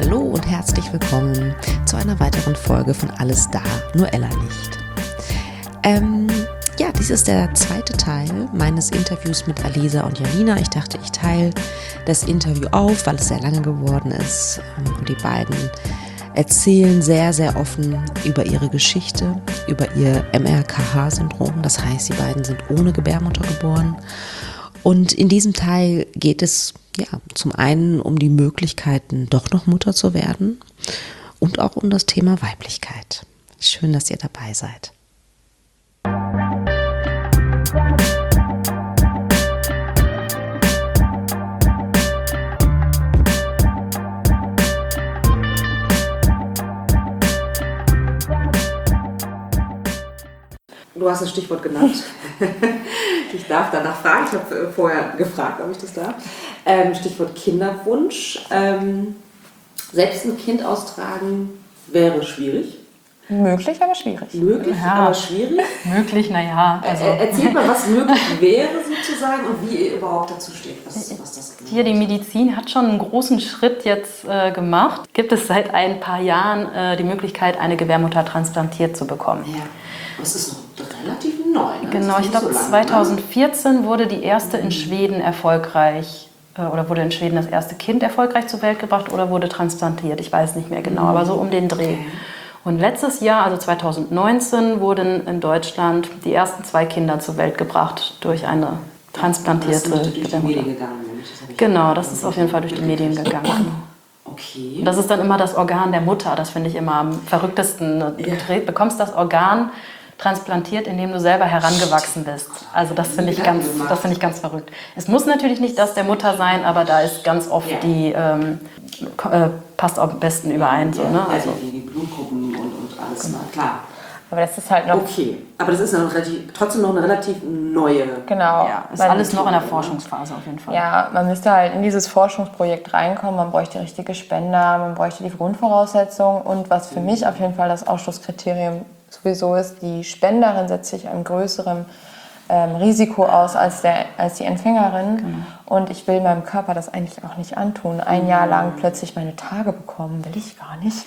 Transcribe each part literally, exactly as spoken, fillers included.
Hallo und herzlich willkommen zu einer weiteren Folge von Alles da, nur Ella nicht. Ähm, ja, dies ist der zweite Teil meines Interviews mit Alisa und Janina. Ich dachte, ich teile das Interview auf, weil es sehr lange geworden ist. Und die beiden erzählen sehr, sehr offen über ihre Geschichte, über ihr M R K H-Syndrom. Das heißt, die beiden sind ohne Gebärmutter geboren. Und in diesem Teil geht es ja zum einen um die Möglichkeiten, doch noch Mutter zu werden und auch um das Thema Weiblichkeit. Schön, dass ihr dabei seid. Du hast das Stichwort genannt. Ich darf danach fragen. Ich habe vorher gefragt, ob ich das darf. Ähm, Stichwort Kinderwunsch. Ähm, selbst ein Kind austragen wäre schwierig. Möglich, aber schwierig. Möglich, ja. aber schwierig. Möglich, naja. Also. Er, erzählt mal, was möglich wäre sozusagen und wie ihr überhaupt dazu steht. Was, was das genau Hier, die Medizin hat schon einen großen Schritt jetzt äh, gemacht. Gibt es seit ein paar Jahren äh, die Möglichkeit, eine Gebärmutter transplantiert zu bekommen. Ja, aber es ist noch relativ neu. Ne? Genau, ich glaube so zweitausendvierzehn ne? wurde die erste in Schweden erfolgreich, äh, oder wurde in Schweden das erste Kind erfolgreich zur Welt gebracht oder wurde transplantiert. Ich weiß nicht mehr genau, mhm. aber so um den Dreh. Okay. Und letztes Jahr, also zweitausendneunzehn, wurden in Deutschland die ersten zwei Kinder zur Welt gebracht durch eine transplantierte Gebärmutter. Das ist durch die Medien gegangen. Das genau, das ist auf jeden Fall durch die Medien gegangen. Okay. Und das ist dann immer das Organ der Mutter. Das finde ich immer am verrücktesten. Du ja. bekommst das Organ transplantiert, indem du selber herangewachsen bist. Also das finde ich ganz, das finde ich ganz verrückt. Es muss natürlich nicht das der Mutter sein, aber da ist ganz oft ja. die ähm, äh, passt am besten überein. So, ne? Also die Blutgruppen und, und alles, genau. Klar. Aber das ist halt noch... Okay, aber das ist noch relativ, trotzdem noch eine relativ neue... Genau. Ja, ist alles noch in der Forschungsphase auf jeden Fall. Ja, man müsste halt in dieses Forschungsprojekt reinkommen, man bräuchte richtige Spender, man bräuchte die Grundvoraussetzungen und was für mich auf jeden Fall das Ausschlusskriterium sowieso ist, die Spenderin setzt sich einem größeren ähm, Risiko aus als, der, als die Empfängerin. Genau. Und ich will meinem Körper das eigentlich auch nicht antun. Ein Jahr lang plötzlich meine Tage bekommen, will ich gar nicht.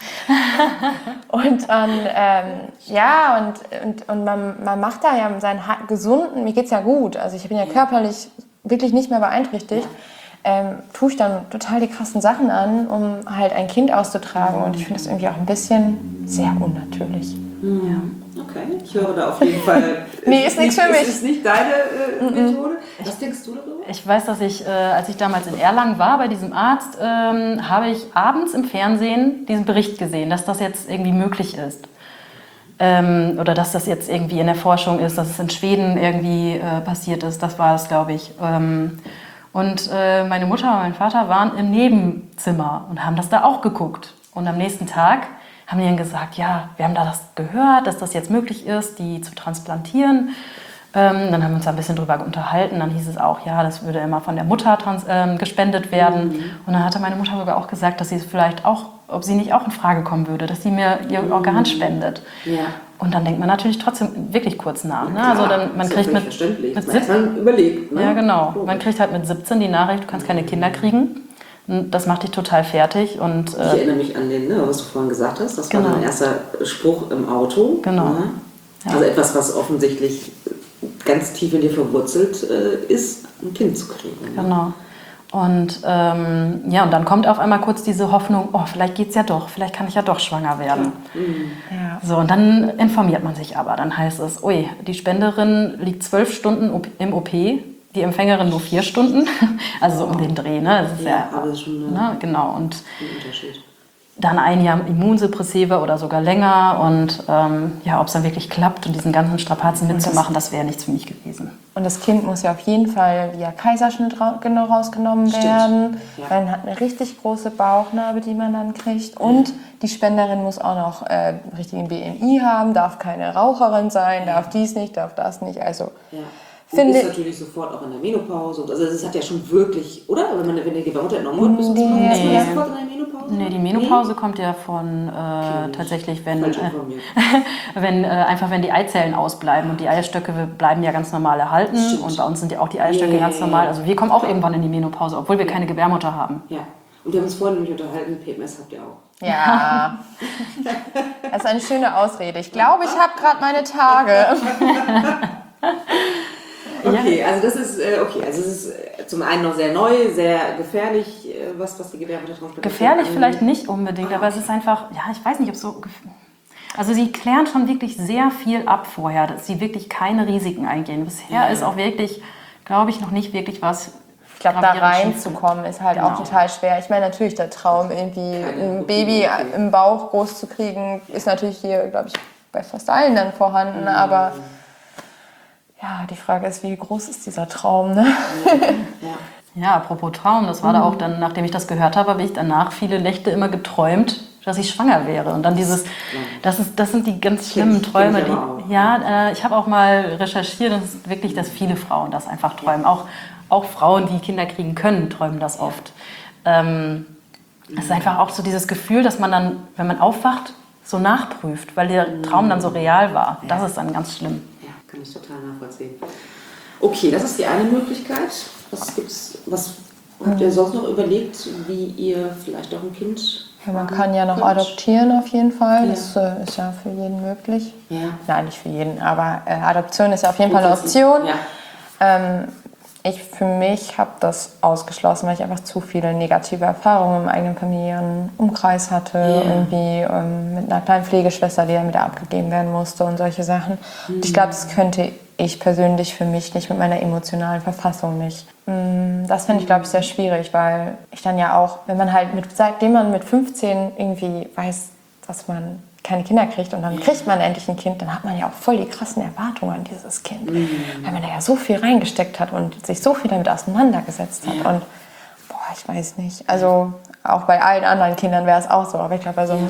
Und dann, ähm, ja, und, und, und man, man macht da ja seinen gesunden, mir geht's ja gut, also ich bin ja körperlich wirklich nicht mehr beeinträchtigt. Ähm, tue ich dann total die krassen Sachen an, um halt ein Kind auszutragen. Und ich finde das irgendwie auch ein bisschen sehr unnatürlich. Mhm. Okay, ich höre da auf jeden Fall. Nee, ist nichts für mich. Es ist nicht deine äh, Methode. Was denkst du darüber? Ich weiß, dass ich, äh, als ich damals in Erlangen war bei diesem Arzt, ähm, habe ich abends im Fernsehen diesen Bericht gesehen, dass das jetzt irgendwie möglich ist. Ähm, oder dass das jetzt irgendwie in der Forschung ist, dass es in Schweden irgendwie äh, passiert ist. Das war es, glaube ich. Ähm, Und äh, meine Mutter und mein Vater waren im Nebenzimmer und haben das da auch geguckt. Und am nächsten Tag haben die dann gesagt, ja, wir haben da das gehört, dass das jetzt möglich ist, die zu transplantieren. Ähm, dann haben wir uns da ein bisschen drüber unterhalten. Dann hieß es auch, ja, das würde immer von der Mutter trans ähm, gespendet werden. Mhm. Und dann hatte meine Mutter sogar auch gesagt, dass sie es vielleicht auch, ob sie nicht auch in Frage kommen würde, dass sie mir ihr mhm. Organ spendet. Ja. Und dann denkt man natürlich trotzdem wirklich kurz nach. Ne? Klar, also dann, man kriegt mit, mit siebzehn, überlegt. Ne? Ja, genau. Man kriegt halt mit siebzehn die Nachricht, du kannst keine Kinder kriegen. Und das macht dich total fertig. Und, äh, ich erinnere mich an den, ne, was du vorhin gesagt hast. Das genau. war dein erster Spruch im Auto. Genau. Ne? Also ja. etwas, was offensichtlich ganz tief in dir verwurzelt äh, ist, ein Kind zu kriegen. Ne? Genau. Und ähm, ja, und dann kommt auf einmal kurz diese Hoffnung, oh, vielleicht geht's ja doch, vielleicht kann ich ja doch schwanger werden. Mhm. Ja. So, und dann informiert man sich aber. Dann heißt es, ui, die Spenderin liegt zwölf Stunden im O P, die Empfängerin nur vier Stunden. Also so um den Dreh, ne? Das ist ja, ja aber das ist schon ne? Genau. Und ein Unterschied. Dann ein Jahr Immunsuppressiva oder sogar länger und ähm, ja, ob es dann wirklich klappt und diesen ganzen Strapazen mitzumachen, das wäre nichts für mich gewesen. Und das Kind muss ja auf jeden Fall via Kaiserschnitt ra- genau rausgenommen Stimmt. werden. Ja. Man hat eine richtig große Bauchnarbe, die man dann kriegt. Und die Spenderin muss auch noch äh, richtigen B M I haben, darf keine Raucherin sein, ja. darf dies nicht, darf das nicht. Also ja. Und finde, ist natürlich sofort auch in der Menopause. Also es hat ja schon wirklich, oder? Wenn, man, wenn die Gebärmutter entnommen wird, müssen wir nee. erstmal sofort in der Menopause? Nee, die Menopause nee? kommt ja von äh, okay, tatsächlich, wenn, äh, wenn äh, einfach wenn die Eizellen ausbleiben und die Eierstöcke bleiben ja ganz normal erhalten. Stimmt. Und bei uns sind ja auch die Eierstöcke yeah. ganz normal. Also wir kommen auch irgendwann in die Menopause, obwohl wir keine Gebärmutter haben. Ja. Und wir haben uns vorhin nämlich unterhalten, P M S habt ihr auch. Ja, das ist eine schöne Ausrede. Ich glaube, ich habe gerade meine Tage. Okay, also das ist, äh, okay, also es ist äh, zum einen noch sehr neu, sehr gefährlich, äh, was, was die Gebärmuttertransplantation Gefährlich angeht. vielleicht nicht unbedingt, Ah, aber es ist einfach, ja, ich weiß nicht, ob so... Also sie klären schon wirklich sehr viel ab vorher, dass sie wirklich keine Risiken eingehen. Bisher Ja. ist auch wirklich, glaube ich, noch nicht wirklich was... Ich glaube, da gravierendes reinzukommen ist halt Genau. auch total schwer. Ich meine, natürlich der Traum, irgendwie Keine ein Routine, Baby okay. im Bauch groß zu kriegen, ist natürlich hier, glaube ich, bei fast allen dann vorhanden. Mhm. Aber ja, die Frage ist, wie groß ist dieser Traum? Ne? Ja. Ja, apropos Traum, das war da auch dann, nachdem ich das gehört habe, habe ich danach viele Nächte immer geträumt, dass ich schwanger wäre. Und dann dieses, das, ist, das sind die ganz schlimmen Kenn ich- Träume. kenn ich aber Die, auch. ja, äh, ich habe auch mal recherchiert, das ist wirklich, dass viele Frauen das einfach träumen. Auch, auch Frauen, die Kinder kriegen können, träumen das oft. Ähm, es ist einfach auch so dieses Gefühl, dass man dann, wenn man aufwacht, so nachprüft, weil der Traum dann so real war. Das ist dann ganz schlimm. Ja, kann ich total nachvollziehen. Okay, das ist die eine Möglichkeit. Was gibt's, was habt ihr sonst noch überlegt, wie ihr vielleicht auch ein Kind... Ja, man kann ja noch könnt? adoptieren auf jeden Fall. Ja. Das äh, ist ja für jeden möglich. Ja. Nein, nicht für jeden, aber äh, Adoption ist ja auf jeden Fall eine Option. Ja. Ähm, ich für mich habe das ausgeschlossen, weil ich einfach zu viele negative Erfahrungen im eigenen familiären Umkreis hatte. Ja. Irgendwie ähm, mit einer kleinen Pflegeschwester, die dann wieder abgegeben werden musste und solche Sachen. Und ich glaube, das könnte ich persönlich für mich nicht, mit meiner emotionalen Verfassung nicht. Mm, Das finde ich, glaube ich, sehr schwierig, weil ich dann ja auch, wenn man halt, mit, seitdem man mit fünfzehn irgendwie weiß, dass man keine Kinder kriegt und dann kriegt man endlich ein Kind, dann hat man ja auch voll die krassen Erwartungen an dieses Kind. Mhm. Weil man da ja so viel reingesteckt hat und sich so viel damit auseinandergesetzt hat. Ja. Und boah, ich weiß nicht. Also auch bei allen anderen Kindern wäre es auch so. Aber ich glaube, also,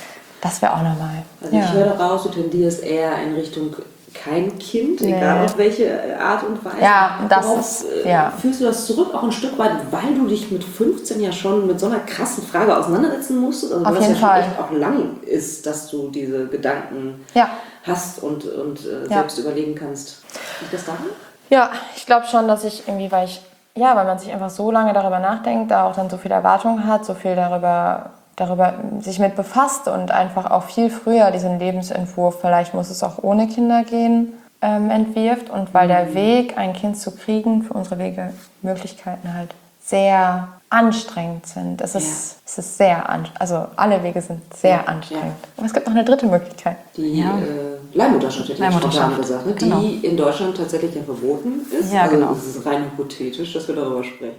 das wäre auch normal. Also ich höre daraus, du tendierst eher in Richtung kein Kind, Nee. egal auf welche Art und Weise. Ja, das Worauf, ist- äh, ja. Führst du das zurück auch ein Stück weit, weil du dich mit fünfzehn ja schon mit so einer krassen Frage auseinandasetzen musstest? Also Auf weil das jeden ja Fall. schon echt auch lang ist, dass du diese Gedanken Ja. hast und, und äh, Ja. selbst überlegen kannst. Liegt das daran? Ja, ich glaube schon, dass ich irgendwie, weil ich, ja, weil man sich einfach so lange darüber nachdenkt, da auch dann so viele Erwartungen hat, so viel darüber, darüber sich mit befasst und einfach auch viel früher diesen Lebensentwurf, vielleicht muss es auch ohne Kinder gehen, ähm, entwirft. Und weil der Weg, ein Kind zu kriegen, für unsere Wege, Möglichkeiten halt sehr anstrengend sind. Es ist, es ist sehr anstrengend. Also alle Wege sind sehr Ja, anstrengend. Aber es gibt noch eine dritte Möglichkeit. Die Ja. äh, Leihmutterschaft, hätte ich Leihmutterschaft, spontan gesagt, ne? genau. Die in Deutschland tatsächlich ja verboten ist. Ja, also genau. es ist rein hypothetisch, dass wir darüber sprechen.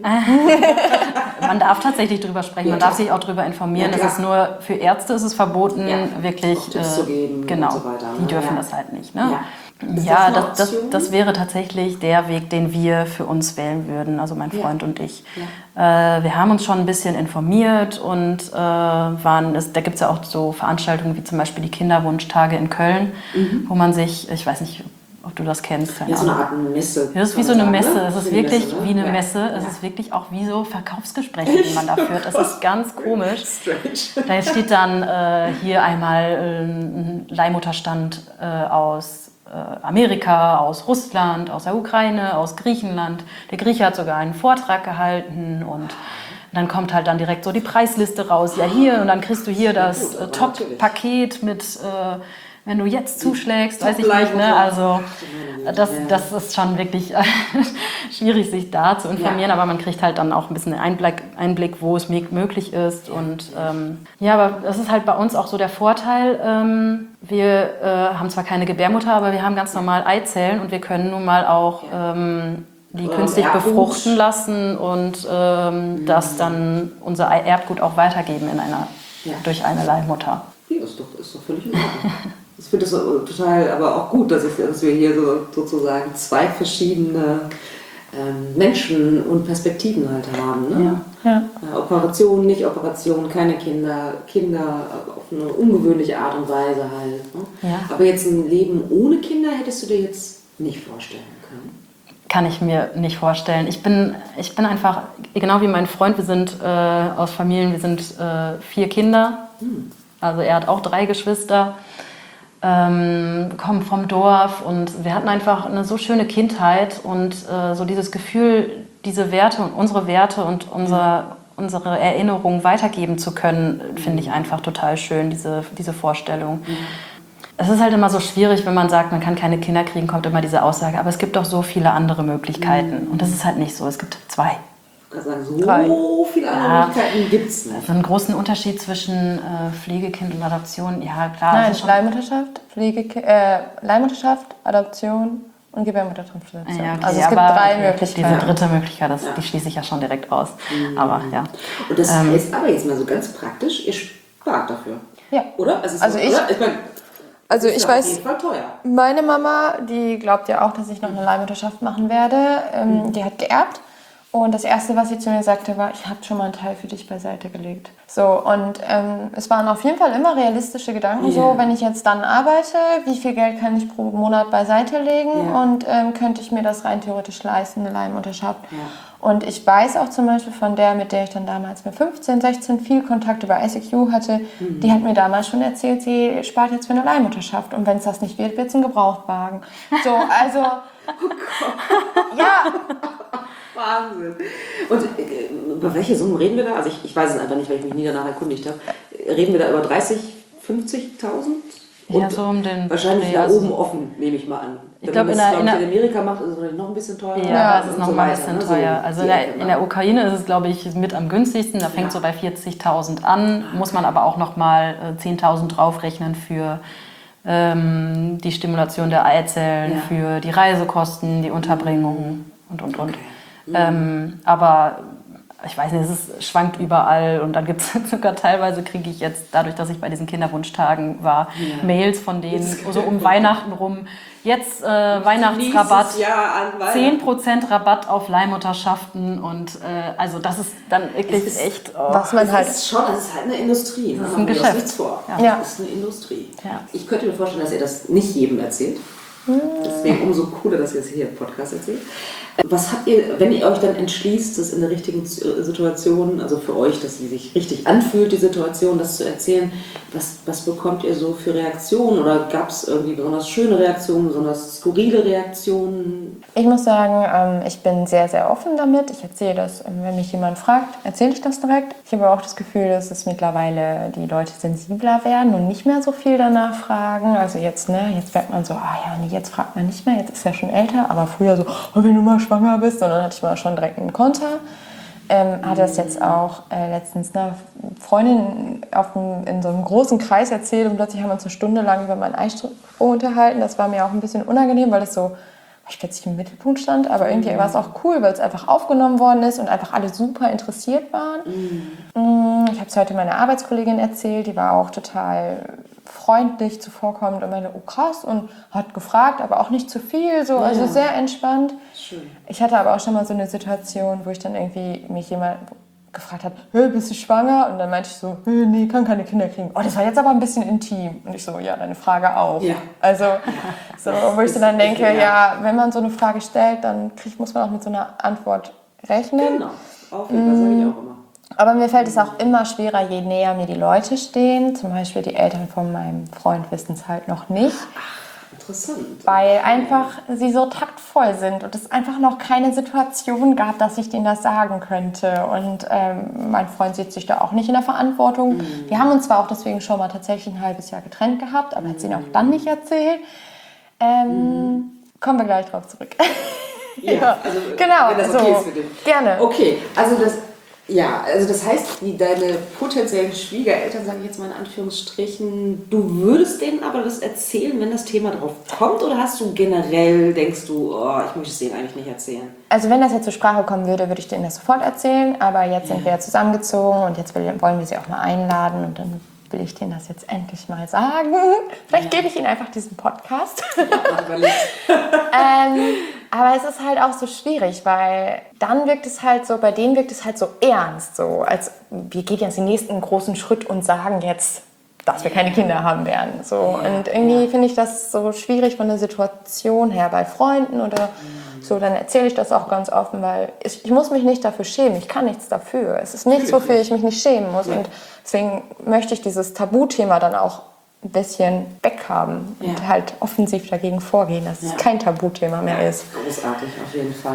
Man darf tatsächlich drüber sprechen, Ja, man darf klar. sich auch darüber informieren. Ja, es klar. ist nur für Ärzte ist es verboten, Ja, wirklich auch Tipps zu geben genau, und so weiter, die ne? dürfen Ja. das halt nicht. Ne? Ja. Ist Ja, das eine das, das, Option? das wäre tatsächlich der Weg, den wir für uns wählen würden, also mein Ja. Freund und ich. Äh, wir haben uns schon ein bisschen informiert und äh, waren, es, da gibt es ja auch so Veranstaltungen wie zum Beispiel die Kinderwunschtage in Köln, wo man sich, ich weiß nicht, ob du das kennst. keine Ja, so eine Ahnung. Art Messe. Das ist wie kann so eine man Messe. sagen, ne? Es ist Wie eine wirklich Messe, ne? wie eine Ja. Messe. Es Ja. ist wirklich auch wie so Verkaufsgespräche, die man da führt. Es ist ganz komisch. Strange. Da steht dann äh, hier einmal äh, ein Leihmutterstand äh, aus äh, Amerika, aus Russland, aus der Ukraine, aus Griechenland. Der Grieche hat sogar einen Vortrag gehalten und dann kommt halt dann direkt so die Preisliste raus. Ja, hier und dann kriegst du hier das gut, äh, aber Top-Paket mit, äh, wenn du jetzt zuschlägst, weiß ich nicht. Top-Leihmutter. Ne? Also das, Ja. das ist schon wirklich äh, schwierig, sich da zu informieren, Ja. aber man kriegt halt dann auch ein bisschen Einblick, Einblick wo es m- möglich ist. Und ähm, ja, aber das ist halt bei uns auch so der Vorteil. Ähm, wir äh, haben zwar keine Gebärmutter, aber wir haben ganz normal Eizellen und wir können nun mal auch ähm, die Oder künstlich Erbgut. befruchten lassen und ähm, das dann unser Ei- Erbgut auch weitergeben in einer, Ja. durch eine Leihmutter. Ja, ist doch, ist doch völlig in Ordnung. Ich finde das total, aber auch gut, dass, ich, dass wir hier so, sozusagen zwei verschiedene ähm, Menschen und Perspektiven halt haben. Ne? Ja. Äh, Operation, nicht Operation, keine Kinder, Kinder äh, auf eine ungewöhnliche Art und Weise halt. Ne? Ja. Aber jetzt ein Leben ohne Kinder hättest du dir jetzt nicht vorstellen können. Kann ich mir nicht vorstellen. Ich bin, ich bin einfach, genau wie mein Freund, wir sind äh, aus Familien, wir sind äh, vier Kinder. Also er hat auch drei Geschwister, ähm, kommen vom Dorf und wir hatten einfach eine so schöne Kindheit und äh, so dieses Gefühl, diese Werte und unsere Werte und unser, unsere Erinnerungen weitergeben zu können, finde ich einfach total schön, diese, diese Vorstellung. Mhm. Es ist halt immer so schwierig, wenn man sagt, man kann keine Kinder kriegen, kommt immer diese Aussage, aber es gibt doch so viele andere Möglichkeiten. Mhm. Und das ist halt nicht so, es gibt zwei. Ich kann sagen, so Drei. viele andere ja. Möglichkeiten gibt es nicht. So einen großen Unterschied zwischen äh, Pflegekind und Adoption, ja klar. Nein, Leihmutterschaft, Pflegeki- äh, Leihmutterschaft, Adoption und Gebärmuttertransplantation. Ja, okay, also es gibt drei okay, Möglichkeiten. Diese dritte Möglichkeit, das, ja. die schließe ich ja schon direkt aus. Mhm. Aber ja. Und das ähm, heißt aber jetzt mal so ganz praktisch, ihr spart dafür. Ja. Oder? Also, also so, ich, oder? ich mein, also ich ist weiß, auf jeden Fall teuer. Meine Mama, die glaubt ja auch, dass ich noch eine Leihmutterschaft machen werde. Ähm, mhm. Die hat geerbt. Und das Erste, was sie zu mir sagte, war, ich habe schon mal einen Teil für dich beiseite gelegt. So, und ähm, es waren auf jeden Fall immer realistische Gedanken. Yeah. So, wenn ich jetzt dann arbeite, wie viel Geld kann ich pro Monat beiseite legen? Yeah. Und ähm, könnte ich mir das rein theoretisch leisten, eine Leihmutterschaft? Yeah. Und ich weiß auch zum Beispiel von der, mit der ich dann damals mit fünfzehn, sechzehn viel Kontakt über I C Q hatte, mhm. die hat mir damals schon erzählt, sie spart jetzt für eine Leihmutterschaft. Und wenn es das nicht wird, wird es ein Gebrauchtwagen. So, also, oh Gott. Ja. Wahnsinn. Und äh, über welche Summen reden wir da? Also ich, ich weiß es einfach nicht, weil ich mich nie danach erkundigt habe. Reden wir da über dreißig, fünfzigtausend? Ja, so um den... Wahrscheinlich nee, da also oben offen, nehme ich mal an. Ich glaube, in, der, in, in Amerika macht, ist es vielleicht noch ein bisschen teurer. Ja, ja es ist noch so mal ein weiter, bisschen ne? teuer. So also in der, in der Ukraine ist es, glaube ich, mit am günstigsten. Da fängt ja. so bei vierzigtausend an. Okay. Muss man aber auch noch mal zehntausend draufrechnen für ähm, die Stimulation der Eizellen, ja. für die Reisekosten, die Unterbringung und, und, und. Okay. Mhm. Ähm, aber ich weiß nicht, es ist, schwankt überall und dann gibt es sogar teilweise, kriege ich jetzt, dadurch, dass ich bei diesen Kinderwunschtagen war, ja. Mails von denen, so um Weihnachten rum, jetzt äh, Weihnachtsrabatt, zehn Prozent Rabatt auf Leihmutterschaften und äh, also das ist dann wirklich ist, echt... Oh, was man halt... Das ist schon, das ist halt eine Industrie. Das ist ein Geschäft. Nichts vor. Ja. Das ist eine Industrie. Ja. Ich könnte mir vorstellen, dass ihr das nicht jedem erzählt. Deswegen umso cooler, dass ihr es hier im Podcast erzählt. Was habt ihr, wenn ihr euch dann entschließt, das in der richtigen Situation, also für euch, dass sie sich richtig anfühlt, die Situation, das zu erzählen, was, was bekommt ihr so für Reaktionen? Oder gab es irgendwie besonders schöne Reaktionen, besonders skurrile Reaktionen? Ich muss sagen, ich bin sehr, sehr offen damit. Ich erzähle das, wenn mich jemand fragt, erzähle ich das direkt. Ich habe auch das Gefühl, dass es mittlerweile die Leute sensibler werden und nicht mehr so viel danach fragen. Also jetzt, ne, jetzt merkt man so, ah ja, nee, jetzt fragt man nicht mehr, jetzt ist er schon älter, aber früher so, oh, wenn du mal schwanger bist, und dann hatte ich mal schon direkt einen Konter. Ähm, hatte das jetzt auch äh, letztens einer Freundin auf dem, in so einem großen Kreis erzählt und plötzlich haben wir uns eine Stunde lang über meinen Eisprung unterhalten. Das war mir auch ein bisschen unangenehm, weil das so, weil ich plötzlich im Mittelpunkt stand, aber irgendwie war es auch cool, weil es einfach aufgenommen worden ist und einfach alle super interessiert waren. Mhm. Ich habe es heute meiner Arbeitskollegin erzählt, die war auch total freundlich zuvorkommend und meinte, oh krass, und hat gefragt, aber auch nicht zu viel, so, also ja. sehr entspannt. Schön. Ich hatte aber auch schon mal so eine Situation, wo ich dann irgendwie mich jemand gefragt hat, hey, bist du schwanger? Und dann meinte ich so, hey, nee, kann keine Kinder kriegen. Oh, das war jetzt aber ein bisschen intim. Und ich so, ja, deine Frage auch. Ja. Also, so, wo ich so dann denke, ja. ja, wenn man so eine Frage stellt, dann krieg, muss man auch mit so einer Antwort rechnen. Genau, auf jeden Fall, sage ich auch immer. Aber mir fällt es auch immer schwerer, je näher mir die Leute stehen. Zum Beispiel die Eltern von meinem Freund wissen es halt noch nicht. Ach, interessant. Weil einfach sie so taktvoll sind und es einfach noch keine Situation gab, dass ich denen das sagen könnte. Und ähm, mein Freund sieht sich da auch nicht in der Verantwortung. Mhm. Wir haben uns zwar auch deswegen schon mal tatsächlich ein halbes Jahr getrennt gehabt, aber mhm. hat sie ihn auch dann nicht erzählt. Ähm, mhm. Kommen wir gleich drauf zurück. Ja, also genau, wenn das so, okay ist für dich. Gerne. Okay, also das... Ja, also das heißt, die, deine potenziellen Schwiegereltern, sage ich jetzt mal in Anführungsstrichen, du würdest denen aber das erzählen, wenn das Thema drauf kommt, oder hast du generell, denkst du, oh, ich möchte es denen eigentlich nicht erzählen? Also wenn das jetzt zur Sprache kommen würde, würde ich denen das sofort erzählen, aber jetzt ja. sind wir ja zusammengezogen und jetzt will, wollen wir sie auch mal einladen und dann will ich denen das jetzt endlich mal sagen. Vielleicht ja. gebe ich ihnen einfach diesen Podcast. ähm, aber es ist halt auch so schwierig, weil dann wirkt es halt so, bei denen wirkt es halt so ernst, so als wir gehen jetzt den nächsten großen Schritt und sagen jetzt, dass wir keine Kinder haben werden. So. Und irgendwie finde ich das so schwierig von der Situation her bei Freunden oder so, dann erzähle ich das auch ganz offen, weil ich, ich muss mich nicht dafür schämen, ich kann nichts dafür. Es ist nichts, wofür ich mich nicht schämen muss. Und deswegen möchte ich dieses Tabuthema dann auch ein bisschen weghaben und ja. halt offensiv dagegen vorgehen, dass ja. es kein Tabuthema mehr ja, ist. Großartig, auf jeden Fall.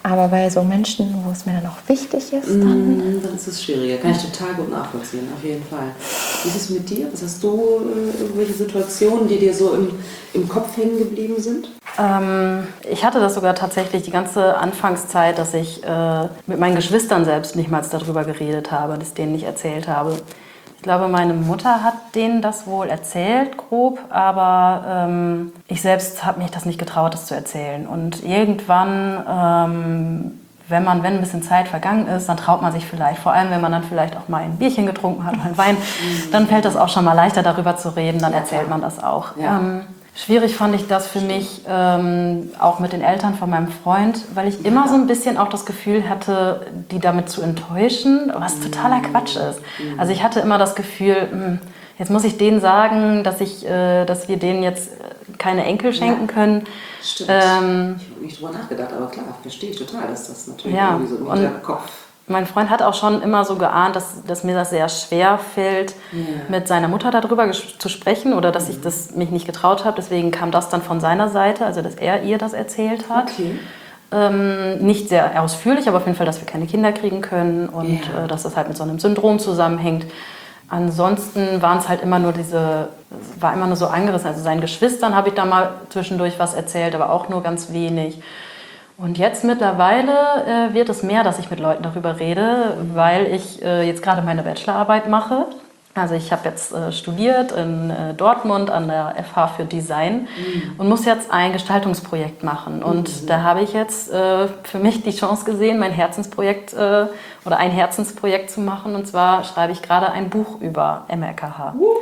Aber bei so Menschen, wo es mir dann auch wichtig ist, dann... Mm, dann ist es schwieriger. Kann ich total gut nachvollziehen, auf jeden Fall. Wie ist es mit dir? Was hast du, äh, irgendwelche Situationen, die dir so im, im Kopf hängen geblieben sind? Ähm, ich hatte das sogar tatsächlich die ganze Anfangszeit, dass ich äh, mit meinen Geschwistern selbst nicht mal darüber geredet habe, das denen nicht erzählt habe. Ich glaube, meine Mutter hat denen das wohl erzählt, grob, aber ähm, ich selbst habe mich das nicht getraut, das zu erzählen. Und irgendwann, ähm, wenn man, wenn ein bisschen Zeit vergangen ist, dann traut man sich vielleicht, vor allem wenn man dann vielleicht auch mal ein Bierchen getrunken hat oder einen Wein, dann fällt es auch schon mal leichter, darüber zu reden, dann erzählt man das auch. Ja. Ähm, Schwierig fand ich das für mich ähm, auch mit den Eltern von meinem Freund, weil ich immer so ein bisschen auch das Gefühl hatte, die damit zu enttäuschen, was totaler Quatsch ist. Also ich hatte immer das Gefühl, mh, jetzt muss ich denen sagen, dass, ich, äh, dass wir denen jetzt keine Enkel schenken können. Stimmt. Ähm, ich habe nicht drüber nachgedacht, aber klar, verstehe ich total, dass das natürlich ja, irgendwie so im Hinterkopf... Mein Freund hat auch schon immer so geahnt, dass, dass mir das sehr schwer fällt, ja. mit seiner Mutter darüber zu sprechen oder dass ich das mich nicht getraut habe. Deswegen kam das dann von seiner Seite, also dass er ihr das erzählt hat. Okay. Ähm, nicht sehr ausführlich, aber auf jeden Fall, dass wir keine Kinder kriegen können und ja. äh, dass das halt mit so einem Syndrom zusammenhängt. Ansonsten waren es halt immer nur diese, war immer nur so angerissen. Also seinen Geschwistern habe ich da mal zwischendurch was erzählt, aber auch nur ganz wenig. Und jetzt mittlerweile äh, wird es mehr, dass ich mit Leuten darüber rede, weil ich äh, jetzt gerade meine Bachelorarbeit mache. Also ich habe jetzt äh, studiert in äh, Dortmund an der F H für Design mhm. und muss jetzt ein Gestaltungsprojekt machen. Und mhm. da habe ich jetzt äh, für mich die Chance gesehen, mein Herzensprojekt äh, oder ein Herzensprojekt zu machen. Und zwar schreibe ich gerade ein Buch über M L K H. Uh.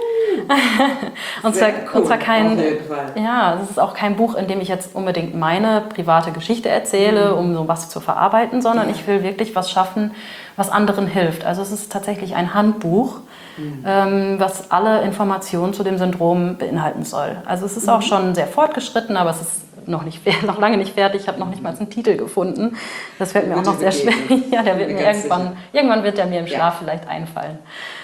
und, zwar, cool. und zwar kein, ja, es ist auch kein Buch, in dem ich jetzt unbedingt meine private Geschichte erzähle, mhm. um so was zu verarbeiten, sondern ja. ich will wirklich was schaffen, was anderen hilft. Also es ist tatsächlich ein Handbuch, mhm. ähm, was alle Informationen zu dem Syndrom beinhalten soll. Also es ist mhm. auch schon sehr fortgeschritten, aber es ist noch, nicht, noch lange nicht fertig. Ich habe noch nicht mal einen Titel gefunden. Das fällt mir auch noch sehr schwer. ja, der wird mir irgendwann, irgendwann wird der mir im Schlaf ja. vielleicht einfallen.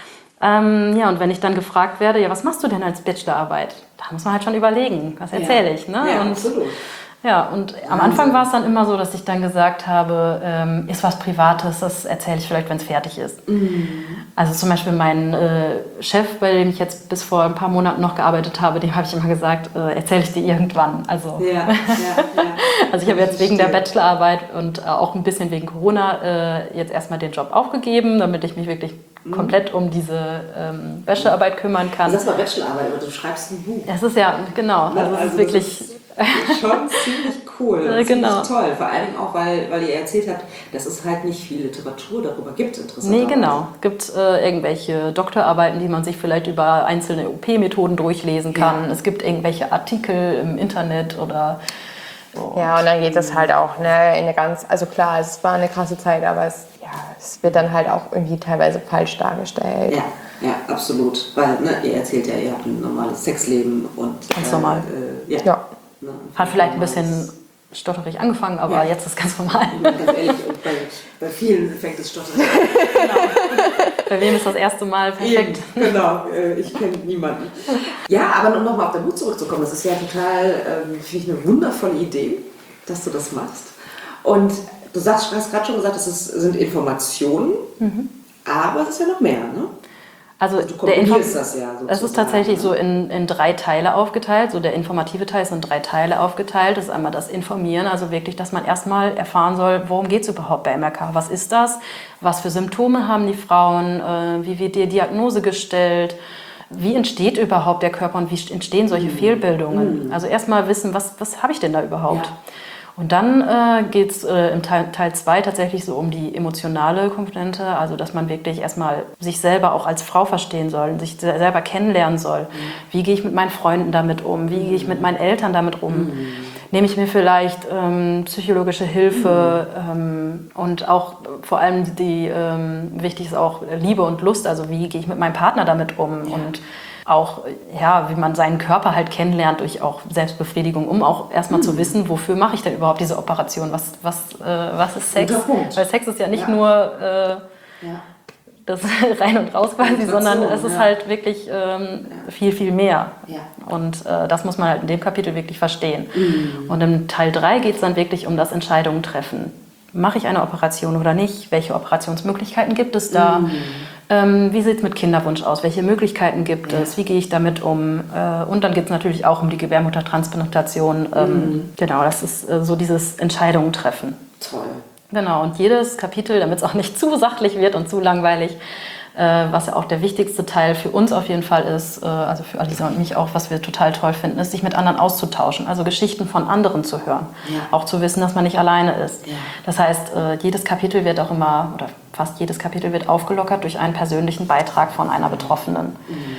Ähm, ja, und wenn ich dann gefragt werde, ja, was machst du denn als Bachelorarbeit? Da muss man halt schon überlegen, was erzähle ja. ich. Ne? Ja, und, absolut. Ja, und am Anfang war es dann immer so, dass ich dann gesagt habe, ähm, ist was Privates, das erzähle ich vielleicht, wenn es fertig ist. Mhm. Also zum Beispiel mein äh, Chef, bei dem ich jetzt bis vor ein paar Monaten noch gearbeitet habe, dem habe ich immer gesagt, äh, erzähle ich dir irgendwann. Also, ja, ja, ja. also ich habe jetzt wegen der Bachelorarbeit und äh, auch ein bisschen wegen Corona äh, jetzt erstmal den Job aufgegeben, damit ich mich wirklich mhm. komplett um diese ähm, Bachelorarbeit kümmern kann. Das war Bachelorarbeit, aber du schreibst ein Buch. Das ist ja, genau, also, also es ist wirklich... schon ziemlich cool, äh, genau. ziemlich toll. Vor allem auch, weil, weil ihr erzählt habt, dass es halt nicht viel Literatur darüber gibt, interessant. Nee, genau. Es gibt äh, irgendwelche Doktorarbeiten, die man sich vielleicht über einzelne O P-Methoden durchlesen kann. Ja. Es gibt irgendwelche Artikel im Internet oder... So. Ja, und dann geht es halt auch ne, in eine ganz... Also klar, es war eine krasse Zeit, aber es, ja, es wird dann halt auch irgendwie teilweise falsch dargestellt. Ja, ja, absolut. Weil ne, ihr erzählt ja, ihr habt ein normales Sexleben und... Ganz normal. Äh, ja. ja. Hat vielleicht ein bisschen stotterig angefangen, aber ja. jetzt ist es ganz normal. Ganz ehrlich, bei, bei vielen fängt es stotterig an. Genau. Bei wem ist das erste Mal perfekt? Eben, genau, ich kenne niemanden. Ja, aber um nochmal auf dein Buch zurückzukommen, das ist ja total, ähm, finde ich, eine wundervolle Idee, dass du das machst. Und du sagst, hast gerade schon gesagt, es ist, sind Informationen, mhm. aber es ist ja noch mehr, ne? Also, also du der kombinierst das ja sozusagen. Es ist tatsächlich so in, in drei Teile aufgeteilt. So der informative Teil ist in drei Teile aufgeteilt. Das ist einmal das Informieren, also wirklich, dass man erstmal erfahren soll, worum geht es überhaupt bei M L K? Was ist das? Was für Symptome haben die Frauen? Äh, wie wird die Diagnose gestellt? Wie entsteht überhaupt der Körper und wie entstehen solche mhm. Fehlbildungen? Also erstmal wissen, was, was habe ich denn da überhaupt? Ja. Und dann äh, geht es äh, im Teil zwei tatsächlich so um die emotionale Komponente, also dass man wirklich erstmal sich selber auch als Frau verstehen soll, sich selber kennenlernen soll. Mhm. Wie gehe ich mit meinen Freunden damit um? Wie gehe ich mit meinen Eltern damit um? Mhm. Nehme ich mir vielleicht ähm, psychologische Hilfe mhm. ähm, und auch vor allem die, ähm, wichtig ist auch Liebe und Lust, also wie gehe ich mit meinem Partner damit um? Ja. Und auch, ja, wie man seinen Körper halt kennenlernt durch auch Selbstbefriedigung, um auch erstmal mhm. zu wissen, wofür mache ich denn überhaupt diese Operation, was, was, äh, was ist Sex? Weil Sex ist ja nicht ja. nur äh, ja. das rein und raus quasi, sondern es ist ja. halt wirklich ähm, ja. viel, viel mehr. Ja. Und äh, das muss man halt in dem Kapitel wirklich verstehen. Mhm. Und im Teil drei geht es dann wirklich um das Entscheidungen treffen. mache ich eine Operation oder nicht? Welche Operationsmöglichkeiten gibt es da? Mhm. Ähm, wie sieht es mit Kinderwunsch aus? Welche Möglichkeiten gibt Ja. es? Wie gehe ich damit um? Äh, und dann geht es natürlich auch um die Gebärmuttertransplantation. Ähm, Mhm. Genau, das ist äh, so dieses Entscheidungen treffen. Toll. Genau, und jedes Kapitel, damit es auch nicht zu sachlich wird und zu langweilig, äh, was ja auch der wichtigste Teil für uns auf jeden Fall ist, äh, also für Alisa und mich auch, was wir total toll finden, ist, sich mit anderen auszutauschen, also Geschichten von anderen zu hören. Ja. Auch zu wissen, dass man nicht alleine ist. Ja. Das heißt, äh, jedes Kapitel wird auch immer, oder fast jedes Kapitel wird aufgelockert durch einen persönlichen Beitrag von einer Betroffenen.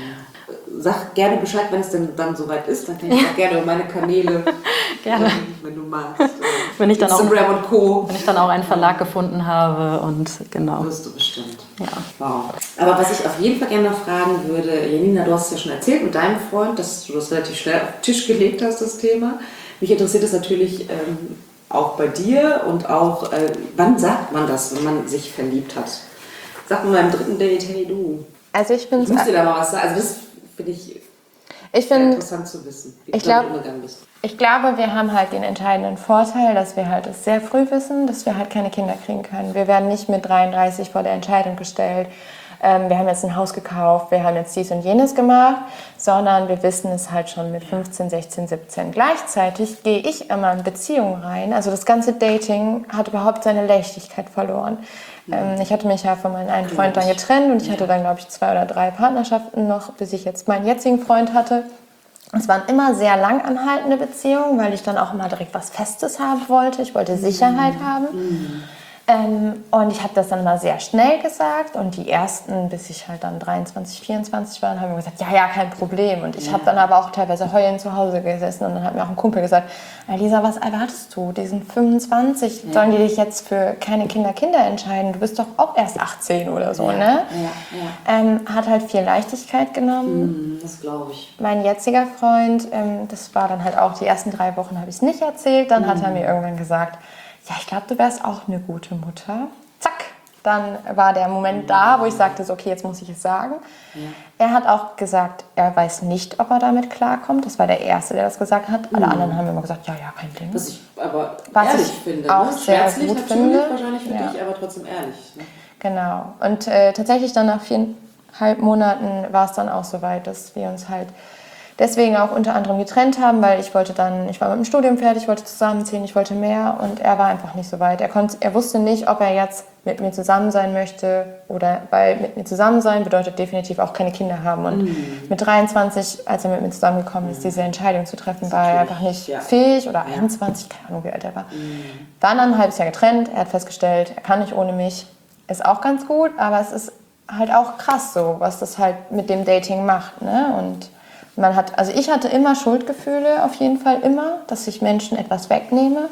Sag gerne Bescheid, wenn es denn dann soweit ist. Dann kann ich auch gerne über meine Kanäle, Gerne. ähm, wenn du magst, äh, Wenn ich dann auch- Instagram und Co. Wenn ich dann auch einen Verlag gefunden habe und genau. Wirst du bestimmt. Ja. Wow. Aber was ich auf jeden Fall gerne noch fragen würde, Janina, du hast es ja schon erzählt mit deinem Freund, dass du das relativ schnell auf den Tisch gelegt hast, das Thema. Mich interessiert es natürlich ähm, auch bei dir und auch, äh, wann sagt man das, wenn man sich verliebt hat? Sag mal beim dritten Date, hey du, Also ich bin ich muss dir da mal was sagen. Also das finde ich ich sehr finde interessant zu wissen, wie ich du damit glaub- umgegangen bist. Ich glaube, wir haben halt den entscheidenden Vorteil, dass wir halt es sehr früh wissen, dass wir halt keine Kinder kriegen können. Wir werden nicht mit dreiunddreißig vor der Entscheidung gestellt, ähm, wir haben jetzt ein Haus gekauft, wir haben jetzt dies und jenes gemacht, sondern wir wissen es halt schon mit fünfzehn, sechzehn, siebzehn. Gleichzeitig gehe ich immer in Beziehungen rein. Also das ganze Dating hat überhaupt seine Leichtigkeit verloren. Ähm, ich hatte mich ja von meinem einen Freund dann getrennt und ich hatte dann, glaube ich, zwei oder drei Partnerschaften noch, bis ich jetzt meinen jetzigen Freund hatte. Es waren immer sehr lang anhaltende Beziehungen, weil ich dann auch immer direkt was Festes haben wollte. Ich wollte Sicherheit haben. Ähm, und ich habe das dann mal sehr schnell gesagt. Und die ersten, bis ich halt dann dreiundzwanzig, vierundzwanzig war, haben mir gesagt, ja, ja, kein Problem. Und ich Ja. habe dann aber auch teilweise heulend zu Hause gesessen. Und dann hat mir auch ein Kumpel gesagt, Alisa, was erwartest du? Die sind fünfundzwanzig. Ja. Sollen die dich jetzt für keine Kinder, Kinder entscheiden? Du bist doch auch erst achtzehn oder so, Ja, ne? ja, ja. Ähm, hat halt viel Leichtigkeit genommen. Hm, das glaube ich. Mein jetziger Freund, ähm, das war dann halt auch, die ersten drei Wochen habe ich es nicht erzählt. Dann hat er mir irgendwann gesagt, ja, ich glaube, du wärst auch eine gute Mutter. Zack, dann war der Moment da, wo ich sagte, so, okay, jetzt muss ich es sagen. Ja. Er hat auch gesagt, er weiß nicht, ob er damit klarkommt. Das war der Erste, der das gesagt hat. Alle anderen haben immer gesagt, ja, ja, kein Ding. Was ich aber Was ehrlich ich finde. auch ne? sehr Schmerzlich gut natürlich, finde. wahrscheinlich für Ja. dich, aber trotzdem ehrlich. Ne? Genau. Und äh, tatsächlich dann nach viereinhalb Monaten war es dann auch so weit, dass wir uns halt deswegen auch unter anderem getrennt haben, weil ich wollte dann, ich war mit dem Studium fertig, ich wollte zusammenziehen, ich wollte mehr und er war einfach nicht so weit. Er konnte, er wusste nicht, ob er jetzt mit mir zusammen sein möchte oder, weil mit mir zusammen sein bedeutet definitiv auch keine Kinder haben. Und Mhm. mit dreiundzwanzig, als er mit mir zusammengekommen ist, diese Entscheidung zu treffen, war er einfach nicht ja. fähig oder einundzwanzig, keine Ahnung, wie alt er war. Dann ein halbes Jahr getrennt, er hat festgestellt, er kann nicht ohne mich, ist auch ganz gut, aber es ist halt auch krass so, was das halt mit dem Dating macht, ne? Und man hat, also ich hatte immer Schuldgefühle, auf jeden Fall immer, dass ich Menschen etwas wegnehme,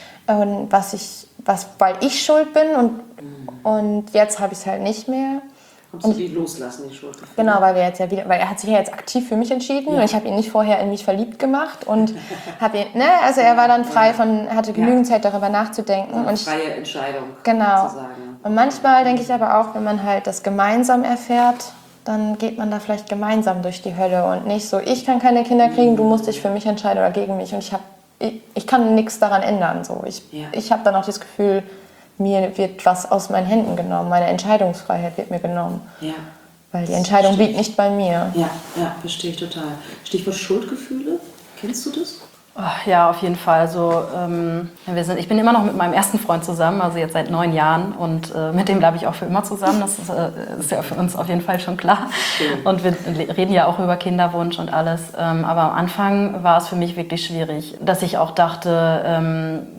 und was ich, was, weil ich schuld bin und, und jetzt habe ich es halt nicht mehr. Konntest du die loslassen, die Schuldgefühle? Genau, weil wir jetzt ja wieder, weil er hat sich ja jetzt aktiv für mich entschieden Ja. und ich habe ihn nicht vorher in mich verliebt gemacht und habe ihn, ne, also er war dann frei von, hatte genügend Zeit darüber nachzudenken Eine und ich, freie Entscheidung, genau. sozusagen. Und manchmal denke ich aber auch, wenn man halt das gemeinsam erfährt, dann geht man da vielleicht gemeinsam durch die Hölle und nicht so, ich kann keine Kinder kriegen, du musst dich für mich entscheiden oder gegen mich und ich habe, ich, ich kann nichts daran ändern, so. Ich, Ja. ich habe dann auch das Gefühl, mir wird was aus meinen Händen genommen, meine Entscheidungsfreiheit wird mir genommen, Ja. weil die Entscheidung liegt nicht bei mir. Ja, ja, verstehe ich total. Stichwort Schuldgefühle, kennst du das? Oh, ja, auf jeden Fall. Also, ähm, wir sind, ich bin immer noch mit meinem ersten Freund zusammen, also jetzt seit neun Jahren. Und äh, mit dem bleibe ich auch für immer zusammen. Das ist, äh, ist ja für uns auf jeden Fall schon klar. Schön. Und wir reden ja auch über Kinderwunsch und alles. Ähm, aber am Anfang war es für mich wirklich schwierig, dass ich auch dachte, ähm,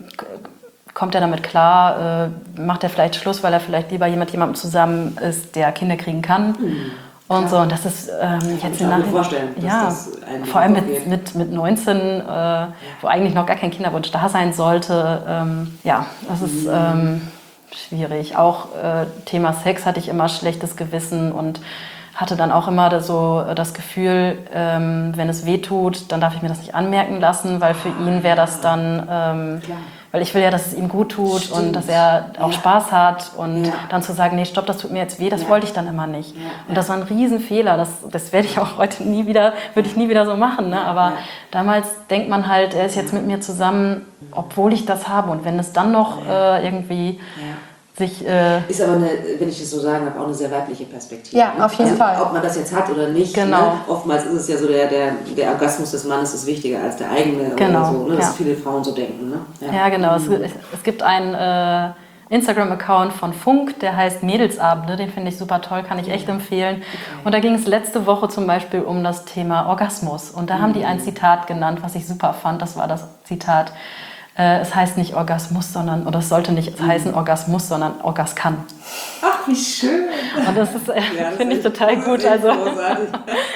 kommt er damit klar? Äh, macht er vielleicht Schluss, weil er vielleicht lieber mit jemandem zusammen ist, der Kinder kriegen kann? Mhm. Und so, und das ist ähm, jetzt ich im mir Nachhinein- vorstellen, dass ja, das einen vor allem mit, involviert. mit, mit neunzehn, äh, wo eigentlich noch gar kein Kinderwunsch da sein sollte. Ähm, ja, das ist ähm, schwierig. Auch äh, Thema Sex hatte ich immer schlechtes Gewissen und hatte dann auch immer das, so das Gefühl, ähm, wenn es weh tut, dann darf ich mir das nicht anmerken lassen, weil für ihn wäre das dann ähm, Weil ich will ja, dass es ihm gut tut Stimmt. und dass er auch Ja. Spaß hat und Ja. dann zu sagen, nee, stopp, das tut mir jetzt weh, das Ja. wollte ich dann immer nicht. Ja. Und das war ein Riesenfehler, das, das werde ich auch heute nie wieder, würde ich nie wieder so machen. Ne? Aber Ja. damals denkt man halt, er ist jetzt mit mir zusammen, obwohl ich das habe. Und wenn es dann noch äh, irgendwie Ja. sich... Äh, Ist aber, eine, wenn ich das so sagen darf, auch eine sehr weibliche Perspektive. Ja, ne? auf jeden also, Fall. Ob man das jetzt hat oder nicht. Genau. Ne? Oftmals ist es ja so, der, der, der Orgasmus des Mannes ist wichtiger als der eigene. Genau, Oder so, ne? Dass ja. viele Frauen so denken. Ne? Ja, genau. Es, es gibt einen äh, Instagram-Account von Funk, der heißt Mädelsabende. Den finde ich super toll, kann ich echt empfehlen. Okay. Und da ging es letzte Woche zum Beispiel um das Thema Orgasmus. Und da Mhm. haben die ein Zitat genannt, was ich super fand. Das war das Zitat. Äh, es heißt nicht Orgasmus, sondern, oder es sollte nicht heißen Orgasmus, sondern Orgaskan. Ach, wie schön. Und das ist, äh, Ja, das finde ich ist total gut. sehr Also, großartig.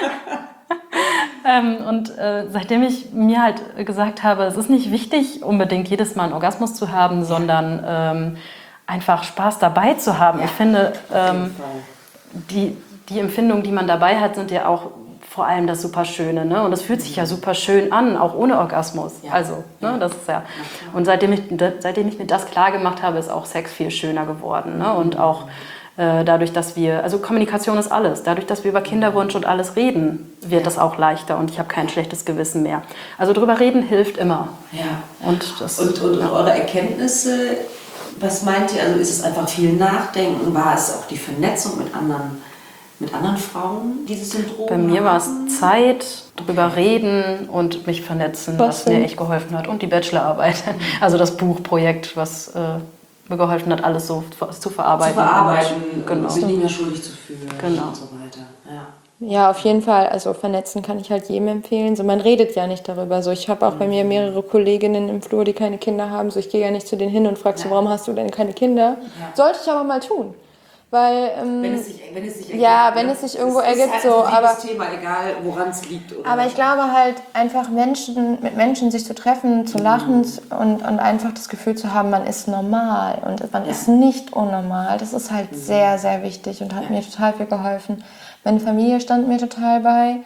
ähm, und äh, seitdem ich mir halt gesagt habe, es ist nicht wichtig, unbedingt jedes Mal einen Orgasmus zu haben, sondern ähm, einfach Spaß dabei zu haben. Ja, ich finde, Auf jeden ähm, Fall. die, die Empfindungen, die man dabei hat, sind ja auch vor allem das Superschöne. Ne? Und das fühlt sich ja super schön an, auch ohne Orgasmus. Ja. Also, ne, Ja. das ist ja. Und seitdem ich, seitdem ich mir das klar gemacht habe, ist auch Sex viel schöner geworden. Ne? Und auch äh, dadurch, dass wir, also Kommunikation ist alles. Dadurch, dass wir über Kinderwunsch und alles reden, wird Ja. das auch leichter und ich habe kein schlechtes Gewissen mehr. Also drüber reden hilft immer. Ja. Und, das, Und, und ja. eure Erkenntnisse, was meint ihr? Also ist es einfach viel Nachdenken? War es auch die Vernetzung mit anderen, mit anderen Frauen, dieses Syndrom? Bei mir war es haben? Zeit, drüber reden und mich vernetzen, Was was mir denn? echt geholfen hat. Und die Bachelorarbeit, also das Buchprojekt, was äh, mir geholfen hat, alles so zu verarbeiten. Zu verarbeiten, Und, genau. sich nicht mehr schuldig zu fühlen Genau. und so weiter. Ja. Ja, auf jeden Fall. Also vernetzen kann ich halt jedem empfehlen. So, man redet ja nicht darüber. So, ich habe auch bei mir mehrere Kolleginnen im Flur, die keine Kinder haben. So, ich gehe ja nicht zu denen hin und frage so, warum hast du denn keine Kinder? Ja. Sollte ich aber mal tun. Weil, ähm, Wenn es sich, wenn es sich ergibt. Ja, wenn ne? es sich irgendwo ist ergibt, halt so, ein aber- Thema, egal woran es liegt. Oder? aber ich glaube halt, einfach Menschen, mit Menschen sich zu treffen, zu lachen und, und einfach das Gefühl zu haben, man ist normal und man Ja. ist nicht unnormal. Das ist halt sehr, sehr wichtig und hat mir total viel geholfen. Meine Familie stand mir total bei.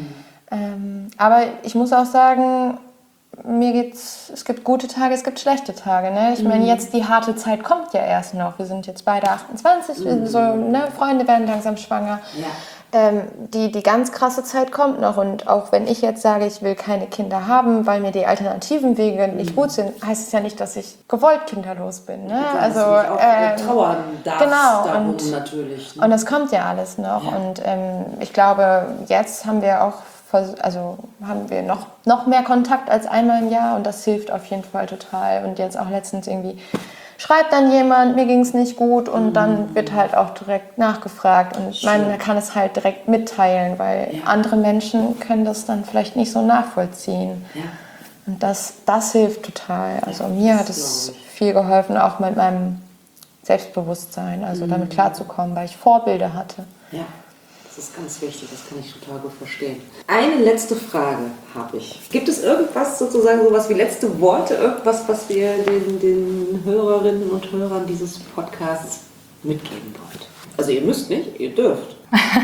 Ähm, aber ich muss auch sagen, mir geht's, es gibt gute Tage, es gibt schlechte Tage. Ne? Ich meine, jetzt die harte Zeit kommt ja erst noch. Wir sind jetzt beide achtundzwanzig, wir sind so, ne? Freunde werden langsam schwanger. Ja. Ähm, die, die ganz krasse Zeit kommt noch. Und auch wenn ich jetzt sage, ich will keine Kinder haben, weil mir die alternativen Wege nicht gut sind, heißt es ja nicht, dass ich gewollt kinderlos bin. Ne? Klar, Also, dass du dich auch ähm, trauern darfst genau, darum und- natürlich. Ne? und das kommt ja alles noch. Ja. Und ähm, ich glaube, jetzt haben wir auch vers- also haben wir noch, noch mehr Kontakt als einmal im Jahr und das hilft auf jeden Fall total. Und jetzt auch letztens irgendwie schreibt dann jemand, mir ging es nicht gut und dann wird halt auch direkt nachgefragt und Schön. man kann es halt direkt mitteilen, weil Ja. andere Menschen können das dann vielleicht nicht so nachvollziehen. Ja. Und das, das hilft total. Also mir hat das es glaub ich. viel geholfen, auch mit meinem Selbstbewusstsein, also damit klarzukommen, weil ich Vorbilder hatte. Ja, das ist ganz wichtig, das kann ich total gut verstehen. Eine letzte Frage habe ich. Gibt es irgendwas, sozusagen sowas wie letzte Worte, irgendwas, was wir den, den Hörerinnen und Hörern dieses Podcasts mitgeben wollt? Also ihr müsst nicht, ihr dürft.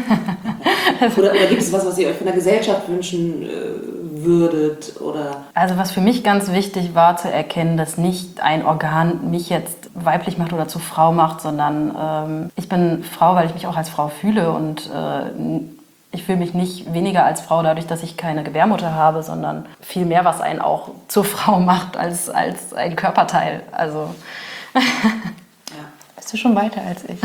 oder, oder gibt es was, was ihr euch von der Gesellschaft wünschen äh, würdet? Oder Also was für mich ganz wichtig war zu erkennen, dass nicht ein Organ mich jetzt weiblich macht oder zur Frau macht, sondern ähm, ich bin Frau, weil ich mich auch als Frau fühle und äh, ich fühle mich nicht weniger als Frau dadurch, dass ich keine Gebärmutter habe, sondern viel mehr, was einen auch zur Frau macht als, als ein Körperteil. Also Bist du schon weiter als ich?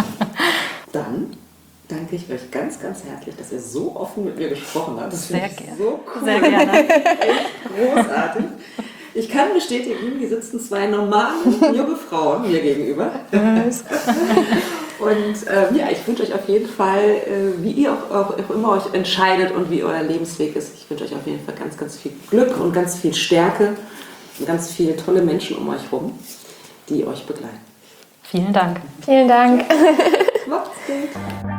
dann danke ich euch ganz, ganz herzlich, dass ihr so offen mit mir gesprochen habt. Das Sehr finde ich gerne. so cool. Sehr gerne. Echt großartig. Ich kann bestätigen, hier sitzen zwei normale, junge Frauen mir gegenüber. Und ähm, ja, ich wünsche euch auf jeden Fall, äh, wie ihr auch, auch, auch immer euch entscheidet und wie euer Lebensweg ist, ich wünsche euch auf jeden Fall ganz, ganz viel Glück und ganz viel Stärke und ganz viele tolle Menschen um euch herum, die euch begleiten. Vielen Dank. Vielen Dank. Macht's gut.